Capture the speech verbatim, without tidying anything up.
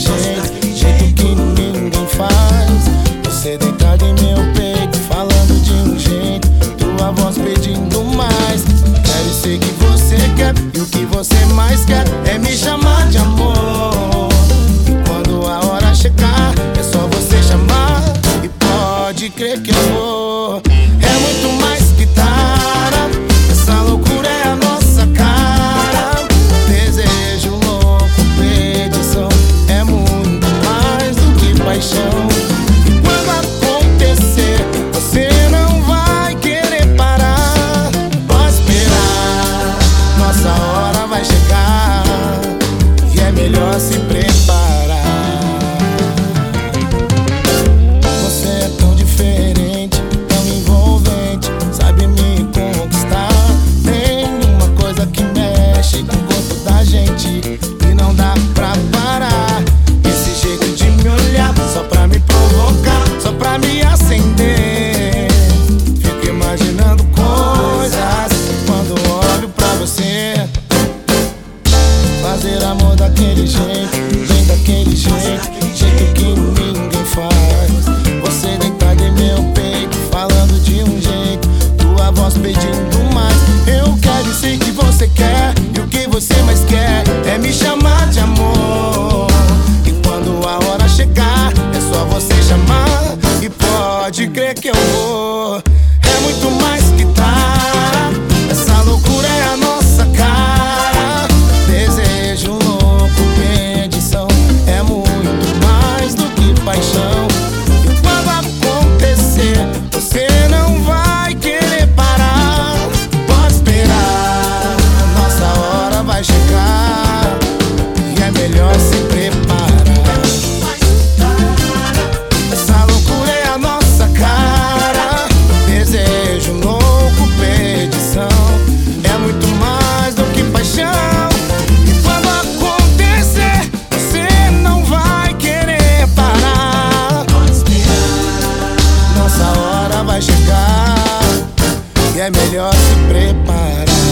jeito, jeito que ninguém faz. Você deitado em meu peito, falando de um jeito, tua voz pedindo mais. Quero ser que você quer, e o que você mais quer é me chamar de amor. E quando a hora chegar, é só você chamar, e pode crer que eu vou. É muito mais que tara, essa loucura é a nossa cara. Desejo louco, petição, é muito mais do que paixão. E quando acontecer, você não vai querer parar. Pode esperar, nossa hora vai chegar, e é melhor se preparar. Você é tão diferente, tão envolvente, sabe me conquistar. Tem uma coisa que mexe com o corpo da gente e não dá pra parar. Esse jeito de me olhar só pra me provocar, só pra me acender. Fico imaginando coisas quando olho pra você. Fazer amor daquele jeito, bem daquele jeito, jeito que ninguém faz. Você deitado em meu peito, falando de um jeito, tua voz pedindo mais. Eu quero e sei que você quer, e o que você mais quer é me chamar de amor. E quando a hora chegar, é só você chamar, e pode crer que eu vou. É muito mais que tá, essa loucura é a nossa cara. Desejo louco, petição, é muito mais do que paixão. E quando acontecer, você não vai querer parar. Pode esperar, nossa hora vai chegar, e é melhor se preparar. Essa loucura é a nossa cara. Desejo louco, petição, é muito mais do que paixão. E quando acontecer, você não vai querer parar. Nossa hora vai chegar, e é melhor se preparar.